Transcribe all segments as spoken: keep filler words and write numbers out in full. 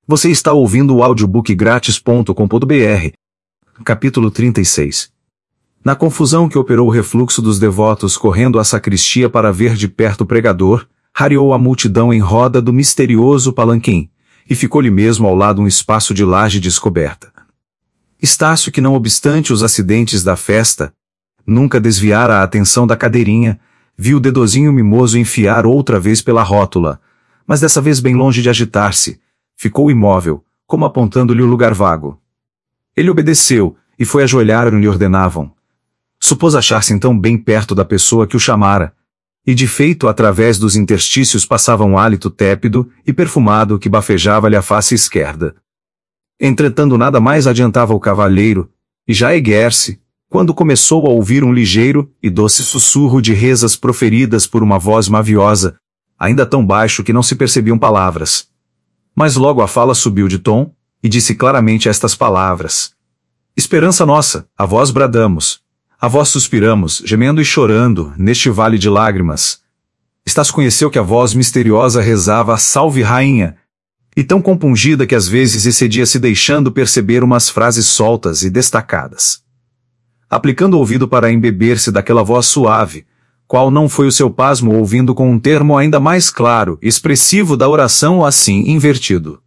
Você está ouvindo o audiobook grátis ponto com ponto br. Capítulo trinta e seis. Na confusão que operou o refluxo dos devotos correndo à sacristia para ver de perto o pregador, rareou a multidão em roda do misterioso palanquim, e ficou-lhe mesmo ao lado um espaço de laje descoberta. Estácio, que não obstante os acidentes da festa, nunca desviara a atenção da cadeirinha, viu o dedozinho mimoso enfiar outra vez pela rótula, mas dessa vez bem longe de agitar-se, ficou imóvel, como apontando-lhe o lugar vago. Ele obedeceu, e foi ajoelhar onde ordenavam. Supôs achar-se então bem perto da pessoa que o chamara, e de feito através dos interstícios passava um hálito tépido e perfumado que bafejava-lhe a face esquerda. Entretanto nada mais adiantava o cavalheiro, e já erguer-se, quando começou a ouvir um ligeiro e doce sussurro de rezas proferidas por uma voz maviosa, ainda tão baixo que não se percebiam palavras. Mas logo a fala subiu de tom, e disse claramente estas palavras: Esperança nossa, a vós bradamos, a vós suspiramos, gemendo e chorando, neste vale de lágrimas. Estácio conheceu que a voz misteriosa rezava a Salve Rainha, e tão compungida que às vezes excedia-se deixando perceber umas frases soltas e destacadas. Aplicando o ouvido para embeber-se daquela voz suave, qual não foi o seu pasmo ouvindo com um termo ainda mais claro e expressivo da oração assim invertido.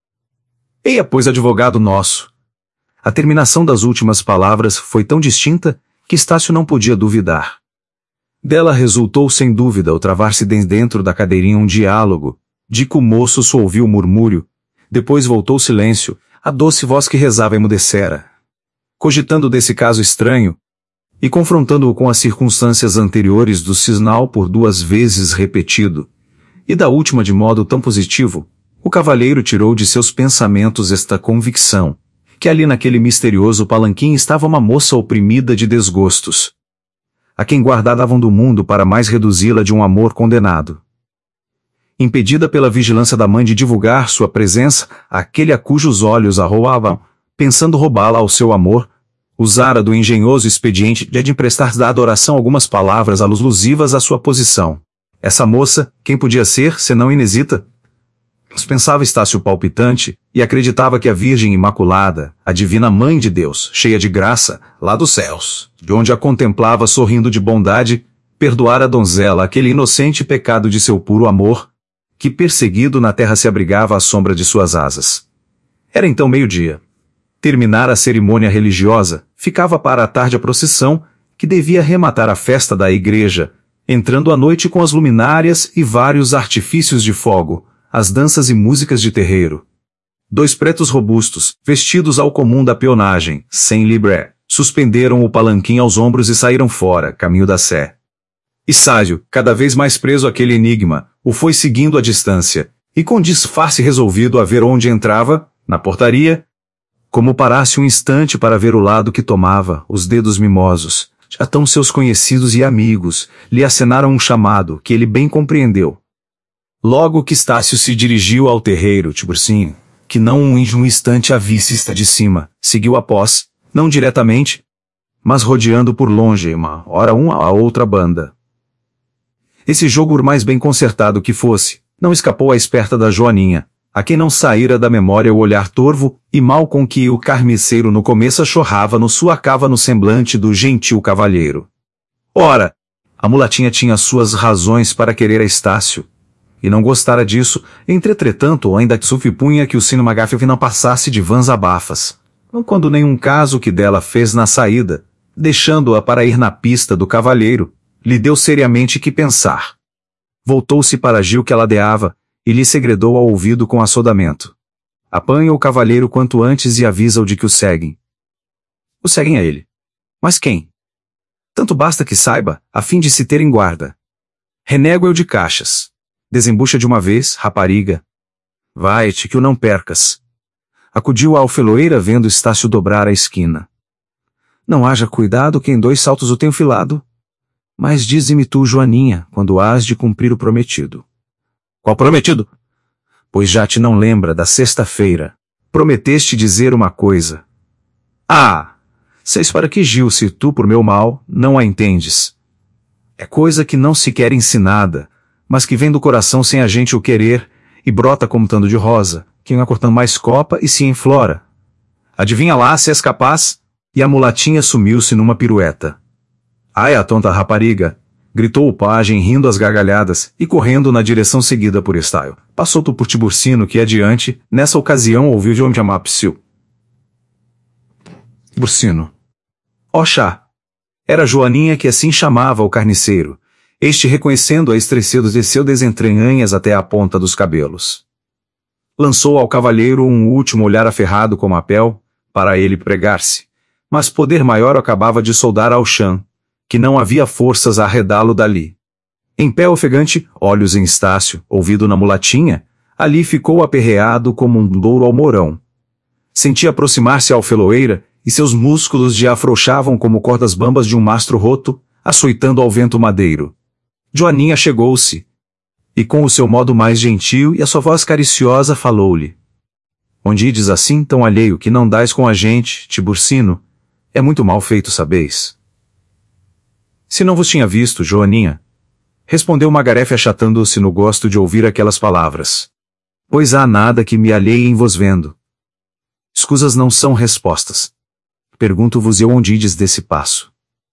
Eia, pois, advogado nosso! A terminação das últimas palavras foi tão distinta que Estácio não podia duvidar. Dela resultou sem dúvida o travar-se dentro da cadeirinha um diálogo, de que o moço só ouviu o murmúrio, depois voltou o silêncio, a doce voz que rezava emudecera. Cogitando desse caso estranho, e confrontando-o com as circunstâncias anteriores do cisnal por duas vezes repetido, e da última de modo tão positivo, o cavalheiro tirou de seus pensamentos esta convicção, que ali naquele misterioso palanquim estava uma moça oprimida de desgostos, a quem guardavam do mundo para mais reduzi-la de um amor condenado. Impedida pela vigilância da mãe de divulgar sua presença àquele a cujos olhos a roubavam, pensando roubá-la ao seu amor, usara do engenhoso expediente de emprestar da adoração algumas palavras alusivas à sua posição. Essa moça, quem podia ser, senão Inesita? Pensava Estácio palpitante, e acreditava que a Virgem Imaculada, a divina Mãe de Deus, cheia de graça, lá dos céus, de onde a contemplava sorrindo de bondade, perdoara a donzela aquele inocente pecado de seu puro amor, que perseguido na terra se abrigava à sombra de suas asas. Era então meio-dia. Terminara a cerimônia religiosa, ficava para a tarde a procissão, que devia rematar a festa da igreja, entrando à noite com as luminárias e vários artifícios de fogo, as danças e músicas de terreiro. Dois pretos robustos, vestidos ao comum da peonagem, sem libré, suspenderam o palanquim aos ombros e saíram fora, caminho da sé. Estácio, cada vez mais preso àquele enigma, o foi seguindo à distância, e com disfarce resolvido a ver onde entrava, na portaria, como parasse um instante para ver o lado que tomava, os dedos mimosos, já tão seus conhecidos e amigos, lhe acenaram um chamado que ele bem compreendeu. Logo que Estácio se dirigiu ao terreiro, Tiburcinho, que não um instante a vista de cima, seguiu após, não diretamente, mas rodeando por longe uma, ora uma a outra banda. Esse jogo, por mais bem concertado que fosse, não escapou à esperta da Joaninha, a quem não saíra da memória o olhar torvo e mau com que o carniceiro no começo achorrava no suacava no semblante do gentil cavalheiro. Ora, a mulatinha tinha suas razões para querer a Estácio, e não gostara disso, entretanto ainda que supunha que o sino Magafe não passasse de vãs abafas, quando nenhum caso que dela fez na saída, deixando-a para ir na pista do cavalheiro, lhe deu seriamente que pensar. Voltou-se para Gil que aladeava, e lhe segredou ao ouvido com assodamento: Apanha o cavalheiro quanto antes e avisa-o de que o seguem. O seguem a ele. Mas quem? Tanto basta que saiba, a fim de se ter em guarda. Renego eu de caixas. Desembucha de uma vez, rapariga. Vai-te que o não percas. Acudiu a alfiloeira vendo Estácio dobrar a esquina. Não haja cuidado que em dois saltos o tenho filado. Mas dize-me tu, Joaninha, quando hás de cumprir o prometido. Qual prometido? Pois já te não lembra da sexta-feira. Prometeste dizer uma coisa. Ah! Seis para que Gil, se tu por meu mal, não a entendes. É coisa que não se quer ensinada, mas que vem do coração sem a gente o querer, e brota como tando de rosa, quem vai cortando mais copa e se enflora. Adivinha lá se és capaz? E a mulatinha sumiu-se numa pirueta. Ai, a tonta rapariga! Gritou o pajem rindo às gargalhadas e correndo na direção seguida por Estácio. Passou-to por Tiburcino que adiante, nessa ocasião ouviu João chamar Psiu. Tiburcino. Oxá! Era Joaninha que assim chamava o carniceiro. Este, reconhecendo-a estrecedos, desceu das entranhas até a ponta dos cabelos. Lançou ao cavalheiro um último olhar aferrado como a pel, para ele pregar-se. Mas poder maior acabava de soldar ao chão, que não havia forças a arredá-lo dali. Em pé ofegante, olhos em Estácio, ouvido na mulatinha, ali ficou aperreado como um louro ao mourão. Sentia aproximar-se a alfeloeira, e seus músculos já afrouxavam como cordas bambas de um mastro roto, açoitando ao vento madeiro. Joaninha chegou-se, e com o seu modo mais gentil e a sua voz cariciosa falou-lhe. Onde ides assim tão alheio que não dais com a gente, Tiburcino? É muito mal feito, sabeis. Se não vos tinha visto, Joaninha, respondeu Magarefe achatando-se no gosto de ouvir aquelas palavras. Pois há nada que me alheie em vos vendo. Escusas não são respostas. Pergunto-vos eu onde ides desse passo.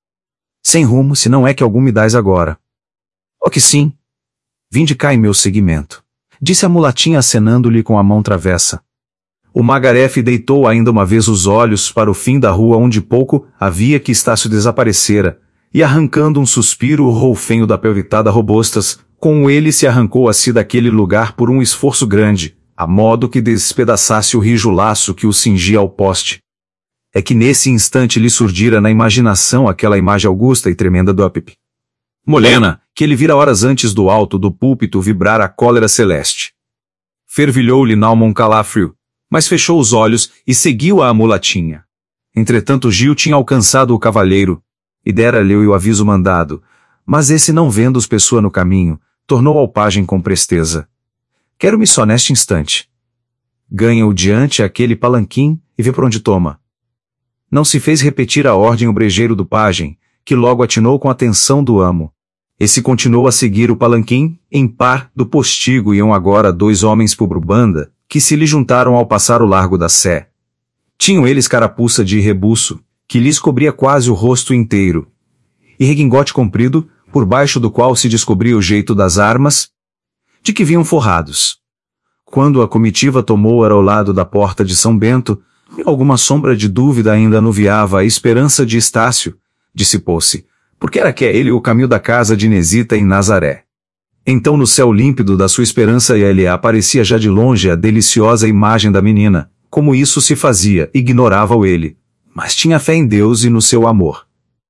Sem rumo, se não é que algum me dais agora. Oh que sim. Vinde cá em meu seguimento, disse a mulatinha acenando-lhe com a mão travessa. O Magarefe deitou ainda uma vez os olhos para o fim da rua onde pouco havia que Estácio desaparecera, e arrancando um suspiro o roufenho da pelvitada robustas, com ele se arrancou a si daquele lugar por um esforço grande, a modo que despedaçasse o rijo laço que o cingia ao poste. É que nesse instante lhe surgira na imaginação aquela imagem augusta e tremenda do Apip Molena, que ele vira horas antes do alto do púlpito vibrar a cólera celeste. Fervilhou-lhe n'alma um calafrio, mas fechou os olhos e seguiu a mulatinha. Entretanto Gil tinha alcançado o cavalheiro, e dera-lhe o aviso mandado, mas esse não vendo-os pessoa no caminho, tornou ao pajem com presteza. Quero-me só neste instante. Ganha-o diante aquele palanquim e vê por onde toma. Não se fez repetir a ordem o brejeiro do pajem, que logo atinou com a atenção do amo. Esse continuou a seguir o palanquim, em par do postigo iam agora dois homens por banda, que se lhe juntaram ao passar o largo da sé. Tinham eles carapuça de rebuço, que lhes cobria quase o rosto inteiro, e reguingote comprido, por baixo do qual se descobria o jeito das armas, de que vinham forrados. Quando a comitiva tomou era ao lado da porta de São Bento, alguma sombra de dúvida ainda anuviava a esperança de Estácio, dissipou-se, porque era que é ele o caminho da casa de Inesita em Nazaré. Então no céu límpido da sua esperança ele aparecia já de longe a deliciosa imagem da menina, como isso se fazia, ignorava-o ele, mas tinha fé em Deus e no seu amor.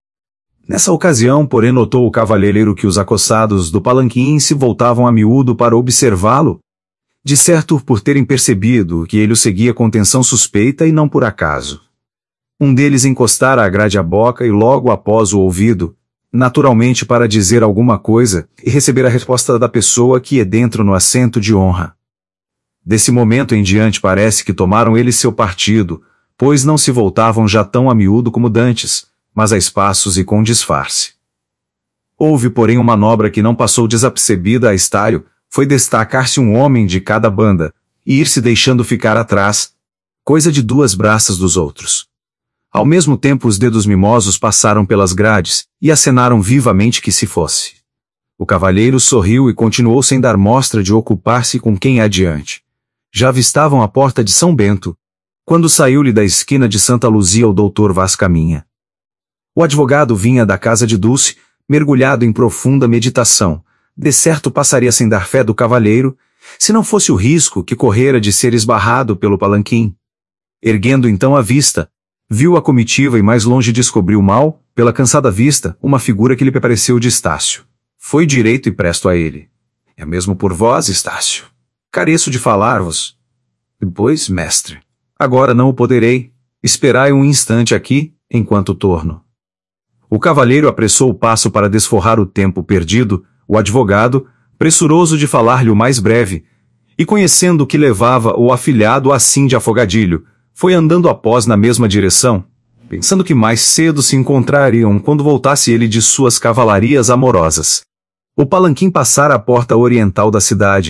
Nessa ocasião, porém, notou o cavalheiro que os acossados do palanquim se voltavam a miúdo para observá-lo, de certo por terem percebido que ele o seguia com atenção suspeita e não por acaso. Um deles encostara a grade à boca e logo após o ouvido, naturalmente para dizer alguma coisa e receber a resposta da pessoa que é dentro no assento de honra. Desse momento em diante parece que tomaram eles seu partido, pois não se voltavam já tão a miúdo como dantes, mas a espaços e com disfarce. Houve porém uma manobra que não passou desapercebida a Estácio, foi destacar-se um homem de cada banda, e ir se deixando ficar atrás, coisa de duas braças dos outros. Ao mesmo tempo os dedos mimosos passaram pelas grades, e acenaram vivamente que se fosse. O cavalheiro sorriu e continuou sem dar mostra de ocupar-se com quem adiante. Já avistavam a porta de São Bento, quando saiu-lhe da esquina de Santa Luzia o doutor Vaz Caminha. O advogado vinha da casa de Dulce, mergulhado em profunda meditação, de certo passaria sem dar fé do cavalheiro, se não fosse o risco que correra de ser esbarrado pelo palanquim. Erguendo então a vista, viu a comitiva e mais longe descobriu mal, pela cansada vista, uma figura que lhe pareceu de Estácio. Foi direito e presto a ele. É mesmo por vós, Estácio. Careço de falar-vos. Depois, mestre. Agora não o poderei. Esperai um instante aqui, enquanto torno. O cavalheiro apressou o passo para desforrar o tempo perdido, o advogado, pressuroso de falar-lhe o mais breve, e conhecendo que levava o afilhado assim de afogadilho, foi andando após na mesma direção, pensando que mais cedo se encontrariam quando voltasse ele de suas cavalarias amorosas. O palanquim passara a porta oriental da cidade,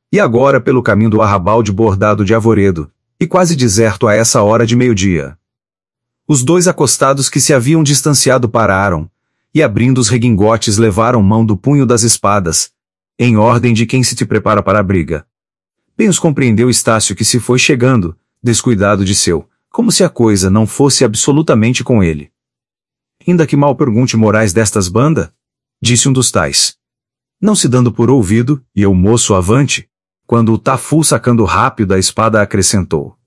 E agora pelo caminho do arrabalde bordado de arvoredo, e quase deserto a essa hora de meio-dia. Os dois acostados que se haviam distanciado pararam, e abrindo os reguingotes levaram mão do punho das espadas, em ordem de quem se te prepara para a briga. Bem os compreendeu Estácio que se foi chegando, descuidado de seu, como se a coisa não fosse absolutamente com ele. Ainda que mal pergunte Moraes destas banda? Disse um dos tais. Não se dando por ouvido, e eu moço avante, quando o Tafu sacando rápido a espada acrescentou.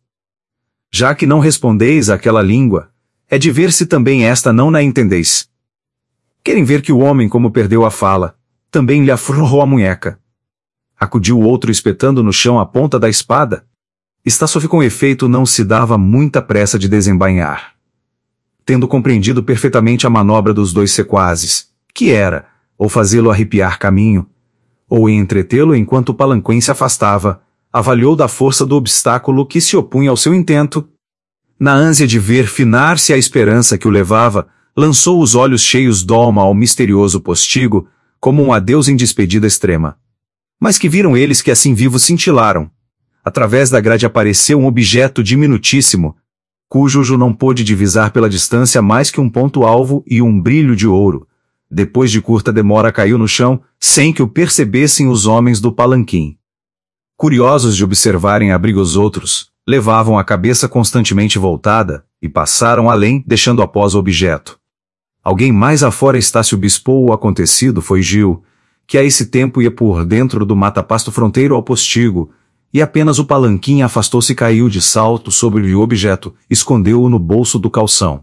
Já que não respondeis àquela língua, é de ver se também esta não na entendeis. Querem ver que o homem como perdeu a fala, também lhe afrouxou a munheca. Acudiu o outro espetando no chão a ponta da espada. Estácio com efeito não se dava muita pressa de desembainhar. Tendo compreendido perfeitamente a manobra dos dois sequazes, que era, ou fazê-lo arrepiar caminho, ou entretê-lo enquanto o palanquém se afastava, avaliou da força do obstáculo que se opunha ao seu intento. Na ânsia de ver finar-se a esperança que o levava, lançou os olhos cheios d'alma ao misterioso postigo, como um adeus em despedida extrema. Mas que viram eles que assim vivos cintilaram. Através da grade apareceu um objeto diminutíssimo, cujo Ju não pôde divisar pela distância mais que um ponto-alvo e um brilho de ouro. Depois de curta demora caiu no chão, sem que o percebessem os homens do palanquim. Curiosos de observarem a briga os outros, levavam a cabeça constantemente voltada, e passaram além, deixando após o objeto. Alguém mais afora Estácio bispou o acontecido foi Gil, que a esse tempo ia por dentro do mata-pasto fronteiro ao postigo, e apenas o palanquim afastou-se e caiu de salto sobre o objeto, escondeu-o no bolso do calção.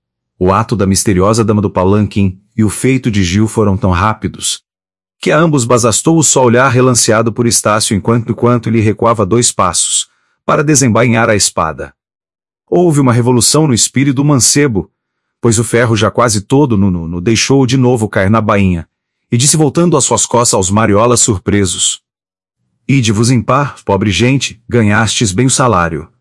O ato da misteriosa dama do palanquim e o feito de Gil foram tão rápidos, que a ambos bastou só olhar relanceado por Estácio enquanto enquanto ele recuava dois passos, para desembainhar a espada. Houve uma revolução no espírito do mancebo, pois o ferro já quase todo no nuno deixou de novo cair na bainha, e disse voltando às suas costas aos mariolas surpresos. Ide-vos em par, pobre gente, ganhastes bem o salário.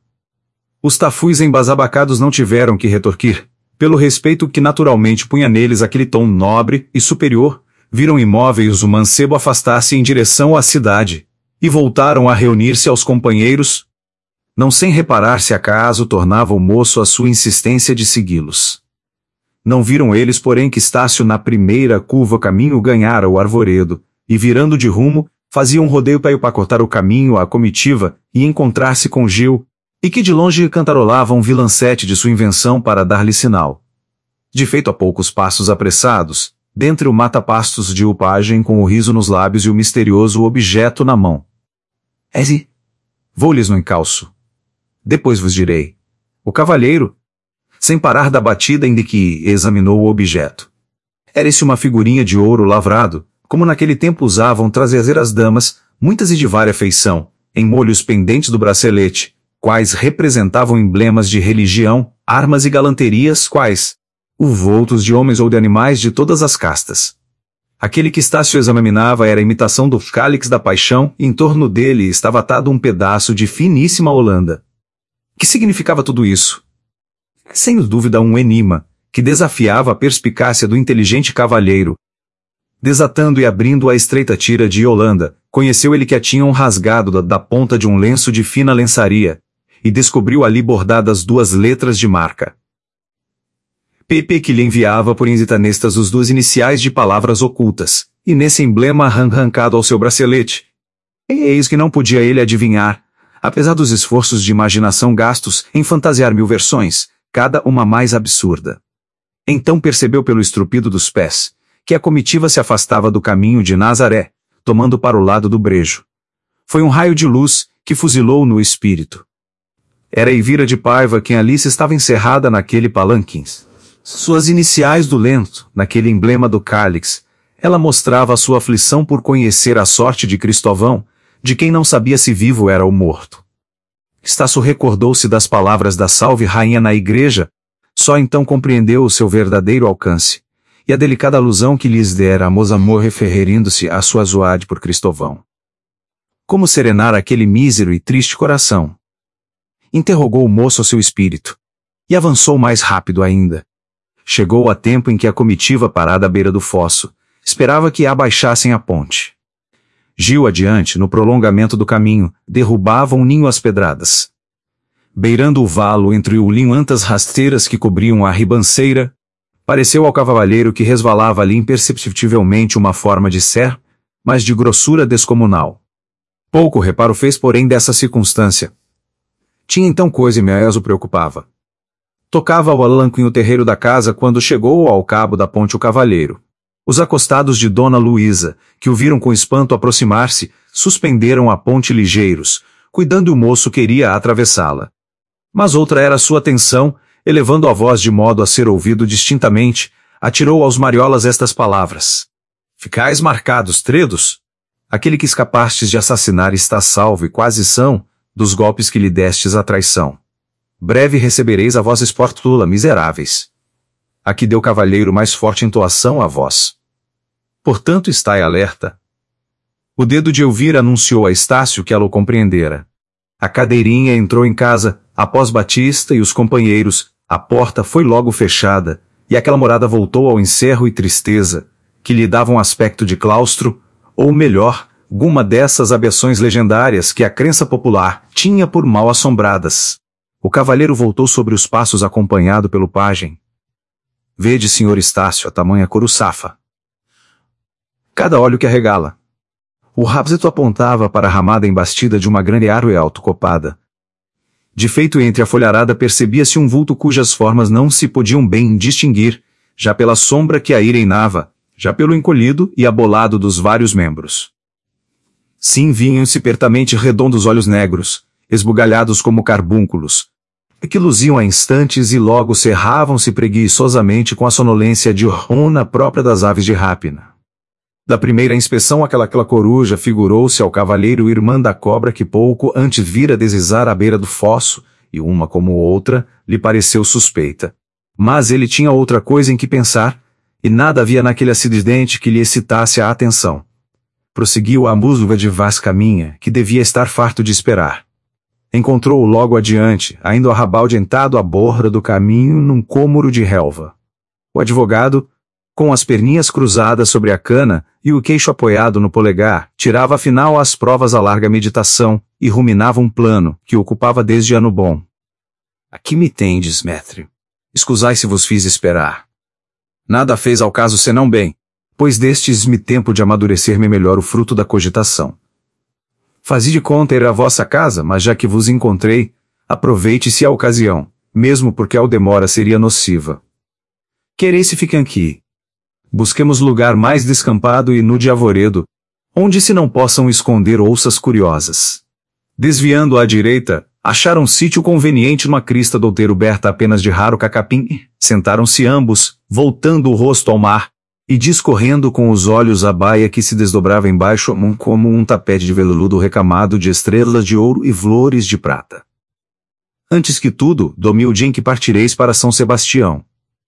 Os tafus embasabacados não tiveram que retorquir, pelo respeito que naturalmente punha neles aquele tom nobre e superior, viram imóveis o mancebo afastar-se em direção à cidade, e voltaram a reunir-se aos companheiros, não sem reparar se acaso tornava o moço a sua insistência de segui-los. Não viram eles porém que Estácio na primeira curva caminho ganhara o arvoredo, e virando de rumo, fazia um rodeio para cortar o caminho à comitiva e encontrar-se com Gil, e que de longe cantarolava um vilancete de sua invenção para dar-lhe sinal. De feito a poucos passos apressados, dentre o mata-pastos de upagem com o riso nos lábios e o misterioso objeto na mão. Eze, vou-lhes no encalço. Depois vos direi. O cavalheiro, sem parar da batida em que examinou o objeto. Era esse uma figurinha de ouro lavrado, como naquele tempo usavam trazer as damas, muitas e de vária feição, em molhos pendentes do bracelete, quais representavam emblemas de religião, armas e galanterias, quais vultos de homens ou de animais de todas as castas. Aquele que Estácio examinava era a imitação do cálix da paixão, e em torno dele estava atado um pedaço de finíssima holanda. Que significava tudo isso? Sem dúvida um enigma, que desafiava a perspicácia do inteligente cavalheiro. Desatando e abrindo a estreita tira de holanda, conheceu ele que a tinham rasgado da, da ponta de um lenço de fina lençaria, e descobriu ali bordadas duas letras de marca. P P que lhe enviava por insitanestas os duas iniciais de palavras ocultas, e nesse emblema arrancado ao seu bracelete. E eis que não podia ele adivinhar, apesar dos esforços de imaginação gastos em fantasiar mil versões, cada uma mais absurda. Então percebeu pelo estrupido dos pés, que a comitiva se afastava do caminho de Nazaré, tomando para o lado do brejo. Foi um raio de luz, que fuzilou no espírito. Era Elvira de Paiva quem ali se estava encerrada naquele palanquim. Suas iniciais do lento, naquele emblema do cálix, ela mostrava a sua aflição por conhecer a sorte de Cristóvão, de quem não sabia se vivo era ou morto. Estácio recordou-se das palavras da Salve Rainha na igreja, só então compreendeu o seu verdadeiro alcance, e a delicada alusão que lhes dera a Mosamor referindo-se à sua zoade por Cristóvão. Como serenar aquele mísero e triste coração? Interrogou o moço ao seu espírito, e avançou mais rápido ainda. Chegou a tempo em que a comitiva parada à beira do fosso, esperava que abaixassem a ponte. Gil adiante, no prolongamento do caminho, derrubava um ninho às pedradas. Beirando o valo entre o linho antas rasteiras que cobriam a ribanceira, pareceu ao cavalheiro que resvalava ali imperceptivelmente uma forma de ser, mas de grossura descomunal. Pouco reparo fez, porém, dessa circunstância. Tinha então coisa e mais o preocupava. Tocava ao alanco em o terreiro da casa quando chegou ao cabo da ponte o cavalheiro. Os acostados de Dona Luísa, que o viram com espanto aproximar-se, suspenderam a ponte ligeiros, cuidando o moço queria atravessá-la. Mas outra era a sua atenção, elevando a voz de modo a ser ouvido distintamente, atirou aos mariolas estas palavras. Ficais marcados, tredos? Aquele que escapastes de assassinar está salvo e quase são, dos golpes que lhe destes à traição. Breve recebereis a voz esportula, miseráveis. Aqui deu cavalheiro mais forte entoação à voz. Portanto estai alerta. O dedo de Elvira anunciou a Estácio que ela o compreendera. A cadeirinha entrou em casa, após Batista e os companheiros, a porta foi logo fechada, e aquela morada voltou ao encerro e tristeza, que lhe davam aspecto de claustro, ou melhor, alguma dessas aberrações legendárias que a crença popular tinha por mal assombradas. O cavalheiro voltou sobre os passos acompanhado pelo pajem. Vede, senhor Estácio, a tamanha coruçafa. Cada olho que arregala. O rábsito apontava para a ramada embastida de uma grande árvore alto-copada. De feito, entre a folharada percebia-se um vulto cujas formas não se podiam bem distinguir, já pela sombra que aí reinava, já pelo encolhido e abolado dos vários membros. Sim, vinham-se pertamente redondos olhos negros, esbugalhados como carbúnculos, que luziam a instantes e logo cerravam-se preguiçosamente com a sonolência diurna própria das aves de rapina. Da primeira inspeção aquela, aquela coruja figurou-se ao cavalheiro irmã da cobra que pouco antes vira deslizar à beira do fosso, e uma como outra lhe pareceu suspeita. Mas ele tinha outra coisa em que pensar, e nada havia naquele acidente que lhe excitasse a atenção. Prosseguiu a musga de vaz caminha, que devia estar farto de esperar. Encontrou-o logo adiante, ainda o arrabalde entado à borda do caminho num cômoro de relva. O advogado, com as perninhas cruzadas sobre a cana e o queixo apoiado no polegar, tirava afinal as provas à larga meditação e ruminava um plano que o ocupava desde ano bom. Aqui me tendes, mestre. Escusai se vos fiz esperar. Nada fez ao caso senão bem, pois destes-me tempo de amadurecer-me melhor o fruto da cogitação. Fazi de conta ir à vossa casa, mas já que vos encontrei, aproveite-se a ocasião, mesmo porque a demora seria nociva. Quereis se fiquem aqui. Busquemos lugar mais descampado e nu de arvoredo, onde se não possam esconder ouças curiosas. Desviando à direita, acharam sítio conveniente numa crista do outeiro berta apenas de raro cacapim, sentaram-se ambos, voltando o rosto ao mar, e discorrendo com os olhos a baia que se desdobrava embaixo como um tapete de veludo recamado de estrelas de ouro e flores de prata. Antes que tudo, domi o dia em que partireis para São Sebastião.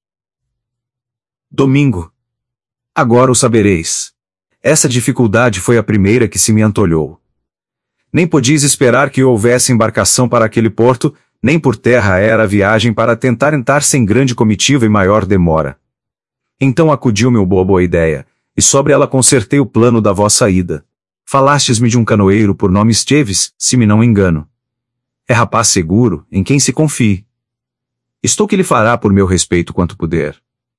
Domingo. Agora o sabereis. Essa dificuldade foi a primeira que se me antolhou. Nem podíeis esperar que houvesse embarcação para aquele porto, nem por terra era a viagem para tentar entrar sem grande comitiva e maior demora. Então acudiu-me o bobo a ideia, e sobre ela concertei o plano da vossa ida. Falastes-me de um canoeiro por nome Esteves, se me não engano. É rapaz seguro, em quem se confie. Estou que lhe fará por meu respeito quanto puder.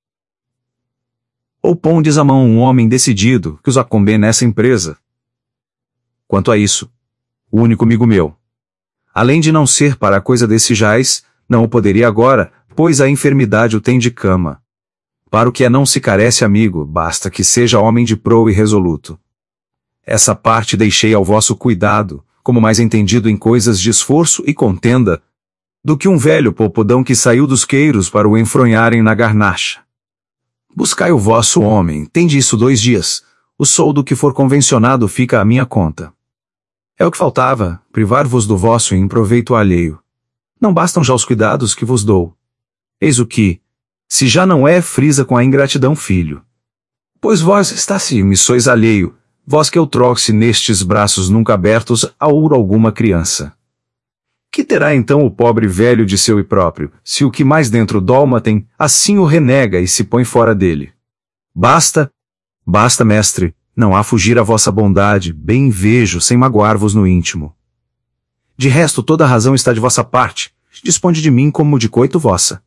Ou pondes à mão um homem decidido, que os acombe nessa empresa. Quanto a isso, o único amigo meu. Além de não ser para a coisa desse jaz, não o poderia agora, pois a enfermidade o tem de cama. Para o que é não se carece amigo, basta que seja homem de proa e resoluto. Essa parte deixei ao vosso cuidado, como mais entendido em coisas de esforço e contenda, do que um velho popodão que saiu dos queiros para o enfronharem na garnacha. Buscai o vosso homem, tende isso dois dias, o soldo que for convencionado fica à minha conta. É o que faltava, privar-vos do vosso em proveito alheio. Não bastam já os cuidados que vos dou. Eis o que, se já não é frisa com a ingratidão filho. Pois vós está-se me sois alheio, vós que eu trouxe nestes braços nunca abertos a ouro alguma criança. Que terá então o pobre velho de seu e próprio, se o que mais dentro dolma tem, assim o renega e se põe fora dele? Basta, basta mestre, Não há fugir à vossa bondade, bem vejo, sem magoar-vos no íntimo. De resto, toda a razão está de vossa parte, disponde de mim como de coito vossa.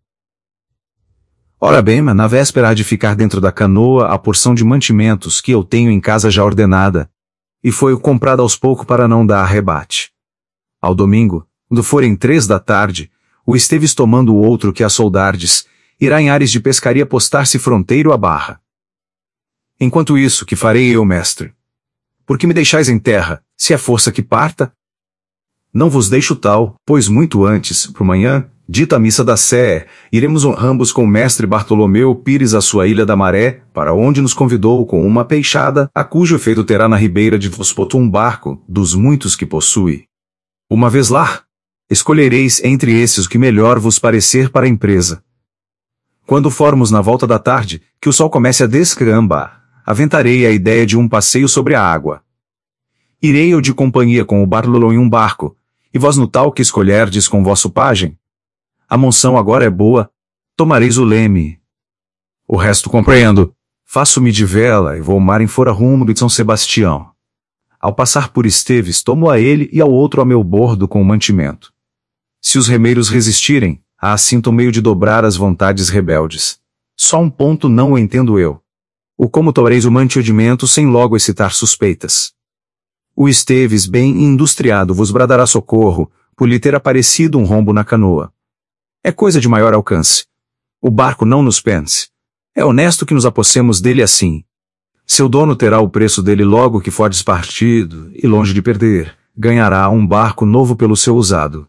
Ora bem, mas na véspera há de ficar dentro da canoa a porção de mantimentos que eu tenho em casa já ordenada, e foi comprada aos poucos para não dar rebate. Ao domingo, quando forem três da tarde, o Esteves tomando o outro que a soldardes, irá em ares de pescaria postar-se fronteiro à barra. Enquanto isso, que farei eu, mestre? Por que me deixais em terra, se é força que parta? Não vos deixo tal, pois muito antes, por manhã, dita a missa da Sé, iremos honrambos com o mestre Bartolomeu Pires à sua Ilha da Maré, para onde nos convidou com uma peixada, a cujo efeito terá na ribeira de Vospoto um barco, dos muitos que possui. Uma vez lá, escolhereis entre esses o que melhor vos parecer para a empresa. Quando formos na volta da tarde, que o sol comece a descambar, aventarei a ideia de um passeio sobre a água. Irei eu de companhia com o Bartolomeu em um barco, e vós no tal que escolherdes com vosso pajem. A monção agora é boa, tomareis o leme. O resto compreendo. Faço-me de vela e vou mar em fora rumo de São Sebastião. Ao passar por Esteves, tomo a ele e ao outro a meu bordo com o mantimento. Se os remeiros resistirem, há assinto meio de dobrar as vontades rebeldes. Só um ponto não o entendo eu. O como tomareis o mantimento sem logo excitar suspeitas. O Esteves, bem industriado, vos bradará socorro, por lhe ter aparecido um rombo na canoa. É coisa de maior alcance. O barco não nos pense. É honesto que nos apossemos dele assim. Seu dono terá o preço dele logo que for despartido, e longe de perder, ganhará um barco novo pelo seu usado.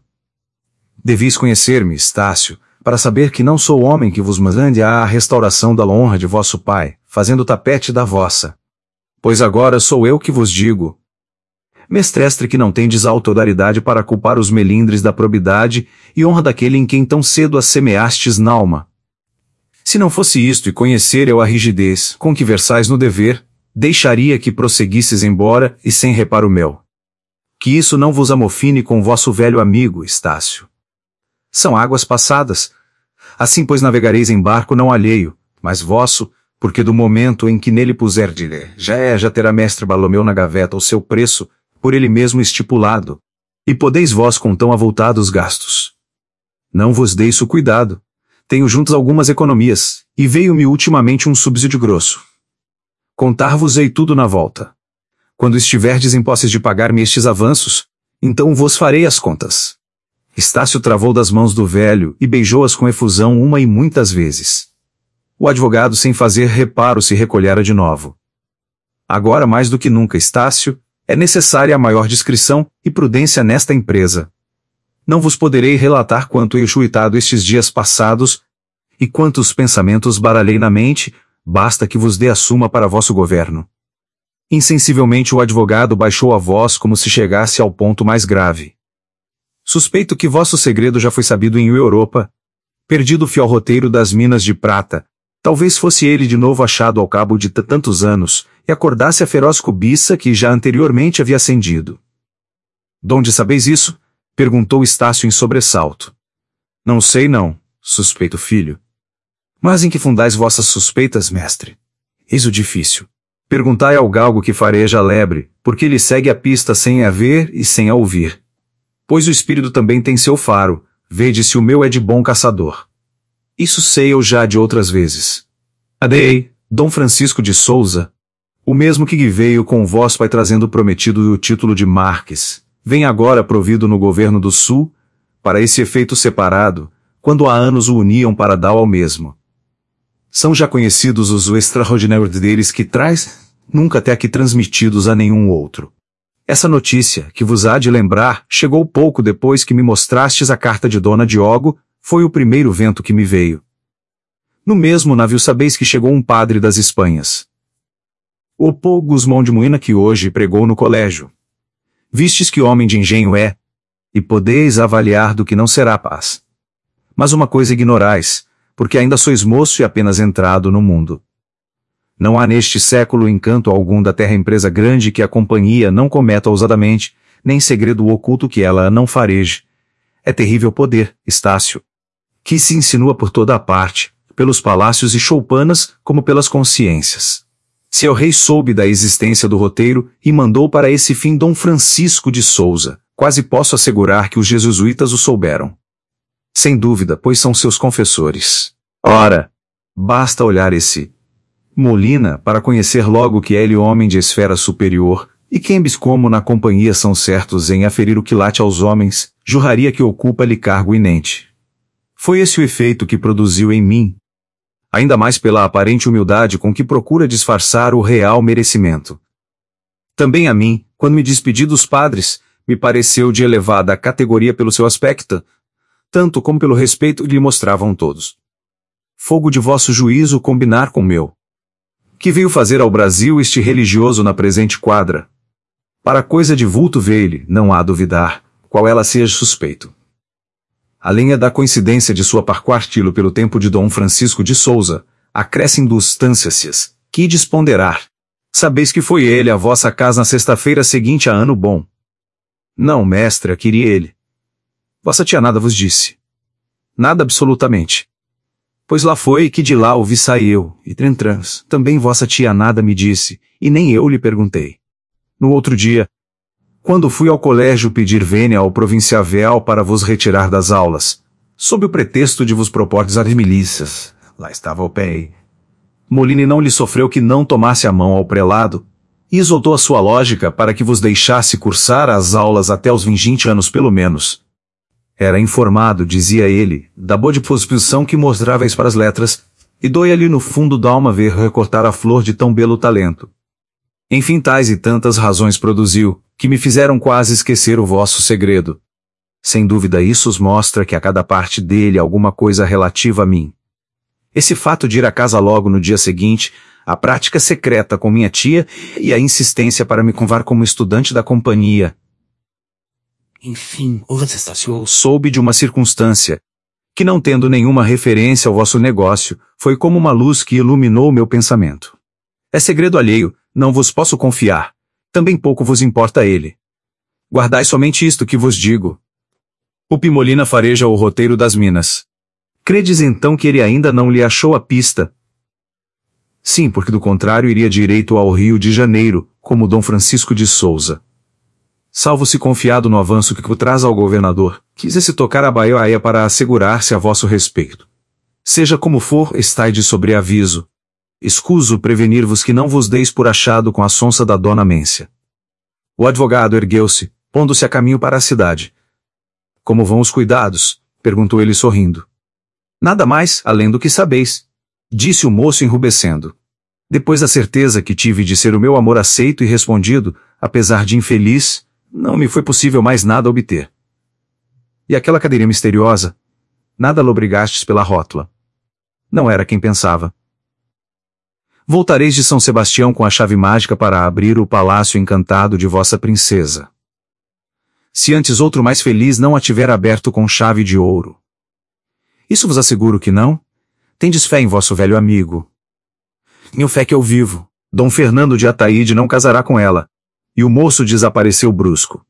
Devis conhecer-me, Estácio, para saber que não sou homem que vos mande à restauração da honra de vosso pai, fazendo o tapete da vossa. Pois agora sou eu que vos digo. Mestre que não tendes autoridade para culpar os melindres da probidade e honra daquele em quem tão cedo as semeastes n'alma. Se não fosse isto e conhecer eu a rigidez com que versais no dever, deixaria que prosseguisses embora e sem reparo meu. Que isso não vos amofine com vosso velho amigo, Estácio. São águas passadas. Assim pois navegareis em barco não alheio, mas vosso, porque do momento em que nele puserdes, já é, já terá mestre Bartolomeu na gaveta o seu preço, por ele mesmo estipulado, e podeis vós com tão avultados gastos. Não vos dei isso cuidado. Tenho juntos algumas economias, e veio-me ultimamente um subsídio grosso. Contar-vos-ei tudo na volta. Quando estiverdes em posses de pagar-me estes avanços, então vos farei as contas. Estácio travou das mãos do velho e beijou-as com efusão uma e muitas vezes. O advogado sem fazer reparo se recolhera de novo. Agora mais do que nunca, Estácio, é necessária a maior discrição e prudência nesta empresa. Não vos poderei relatar quanto eu chuitado estes dias passados, e quantos pensamentos baralhei na mente, basta que vos dê a suma para vosso governo. Insensivelmente o advogado baixou a voz como se chegasse ao ponto mais grave. Suspeito que vosso segredo já foi sabido em Europa. Perdido o fiel roteiro das minas de prata, talvez fosse ele de novo achado ao cabo de tantos anos, e acordasse a feroz cobiça que já anteriormente havia acendido. Donde sabeis isso? Perguntou Estácio em sobressalto. Não sei não, suspeito filho. Mas em que fundais vossas suspeitas, mestre? Eis o difícil. Perguntai ao galgo que fareja a lebre, porque ele segue a pista sem a ver e sem a ouvir. Pois o espírito também tem seu faro, vede se o meu é de bom caçador. Isso sei eu já de outras vezes. Adei, Dom Francisco de Souza, o mesmo que veio com vosso pai trazendo o prometido o título de Marques, vem agora provido no governo do Sul, para esse efeito separado, quando há anos o uniam para dar ao mesmo. São já conhecidos os extraordinários deles que traz, nunca até aqui transmitidos a nenhum outro. Essa notícia, que vos há de lembrar, chegou pouco depois que me mostrastes a carta de Dona Diogo, foi o primeiro vento que me veio. No mesmo navio sabeis que chegou um padre das Espanhas. O Pô Guzmão de Moina que hoje pregou no colégio. Vistes que homem de engenho é, e podeis avaliar do que não será paz. Mas uma coisa ignorais, porque ainda sois moço e apenas entrado no mundo. Não há neste século encanto algum da terra empresa grande que a companhia não cometa ousadamente, nem segredo oculto que ela não fareje. É terrível poder, Estácio, que se insinua por toda a parte, pelos palácios e choupanas, como pelas consciências. Se o rei soube da existência do roteiro e mandou para esse fim Dom Francisco de Souza, quase posso assegurar que os jesuítas o souberam. Sem dúvida, pois são seus confessores. Ora, basta olhar esse Molina para conhecer logo que é ele homem de esfera superior, e quembes como na companhia são certos em aferir o quilate aos homens, juraria que ocupa-lhe cargo inente. Foi esse o efeito que produziu em mim, ainda mais pela aparente humildade com que procura disfarçar o real merecimento. Também a mim, quando me despedi dos padres, me pareceu de elevada categoria pelo seu aspecto, tanto como pelo respeito que lhe mostravam todos. Fogo de vosso juízo combinar com meu. Que veio fazer ao Brasil este religioso na presente quadra? Para coisa de vulto veio-lhe, não há duvidar, qual ela seja suspeito. Além da coincidência de sua parquartilo pelo tempo de Dom Francisco de Souza, acrescem circunstâncias, que desponderar. Sabeis que foi ele a vossa casa na sexta-feira seguinte a ano bom. Não, mestra, queria ele. Vossa tia nada vos disse. Nada absolutamente. Pois lá foi que de lá ouvi sair eu, e trentrans, também vossa tia nada me disse, e nem eu lhe perguntei. No outro dia, quando fui ao colégio pedir vênia ao provinciavel para vos retirar das aulas, sob o pretexto de vos propor as milícias, lá estava o pé. Molina não lhe sofreu que não tomasse a mão ao prelado, e exaltou a sua lógica para que vos deixasse cursar as aulas até os vinte anos pelo menos. Era informado, dizia ele, da boa disposição que mostravais para as letras, e doia-lhe no fundo da alma ver recortar a flor de tão belo talento. Enfim, tais e tantas razões produziu, que me fizeram quase esquecer o vosso segredo. Sem dúvida isso os mostra que a cada parte dele alguma coisa relativa a mim. Esse fato de ir à casa logo no dia seguinte, a prática secreta com minha tia e a insistência para me convar como estudante da companhia. Enfim, soube de uma circunstância, que não tendo nenhuma referência ao vosso negócio, foi como uma luz que iluminou meu pensamento. É segredo alheio, não vos posso confiar, também pouco vos importa ele. Guardai somente isto que vos digo. O Pimolina fareja o roteiro das minas. Credes então que ele ainda não lhe achou a pista? Sim, porque do contrário iria direito ao Rio de Janeiro, como Dom Francisco de Souza. Salvo-se confiado no avanço que traz ao governador, quisesse tocar a baia para assegurar-se a vosso respeito. Seja como for, estai de sobreaviso. Escuso prevenir-vos que não vos deis por achado com a sonsa da dona Mência. O advogado ergueu-se, pondo-se a caminho para a cidade. Como vão os cuidados? Perguntou ele sorrindo. Nada mais, além do que sabeis, disse o moço enrubescendo. Depois da certeza que tive de ser o meu amor aceito e respondido, apesar de infeliz, não me foi possível mais nada obter. E aquela cadeirinha misteriosa? Nada lobrigastes pela rótula. Não era quem pensava. Voltareis de São Sebastião com a chave mágica para abrir o palácio encantado de vossa princesa. Se antes outro mais feliz não a tiver aberto com chave de ouro. Isso vos asseguro que não? Tendes fé em vosso velho amigo. Tenho fé que eu vivo. Dom Fernando de Ataíde não casará com ela. E o moço desapareceu brusco.